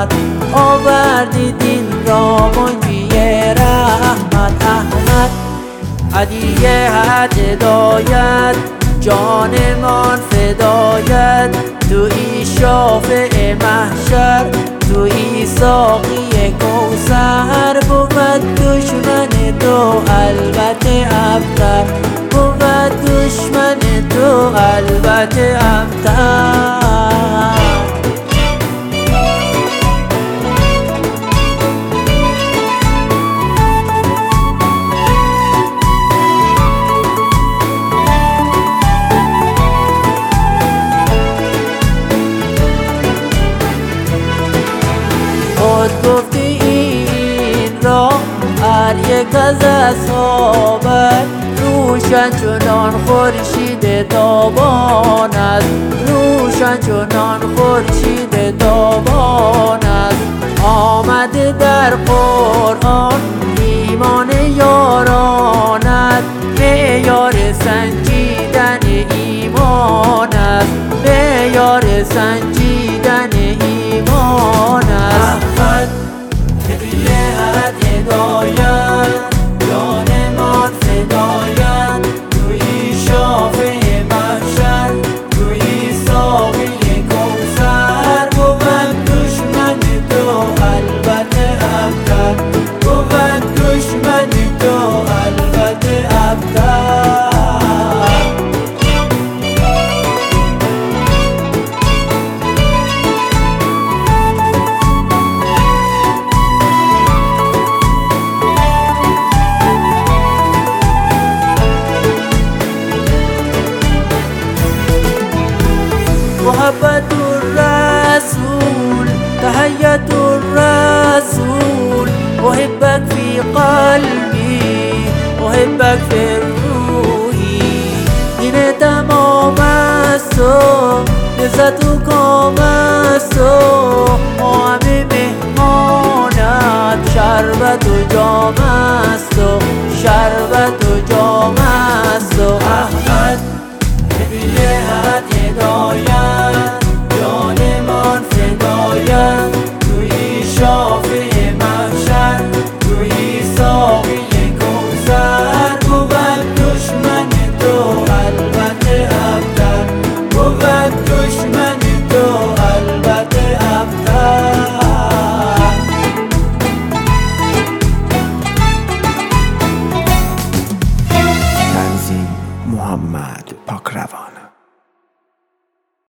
رحمت آوردی دین را منجی رحمت. احمد هدیه هدایت جانمان فدایت، تویی شافع محشر تویی ساقی کوثر. بود دشمن تو البته ابتر، بود دشمن تو البته ابتر. گفتی این را هر یک از اصحابت روشن چنان خورشید تابان است، روشن چنان خورشید تابان است. آمده در قرآن ایمان یارانت، معیار سنجیدن ایمان است، معیار سنجیدن ایمان است. هدایت جانمان فدایت، تویی شافع محشر تویی ساقی کوثر. بود دشمن تو البته ابتر، بود دشمن تو البته ابتر. محبت الرسول تحية الرسول، أحبك في قلبي أحبك في روحي. دین تمام است و لذت و کام است و ما همه مهمانت، شربت و جام است و شربت و جام است و احمد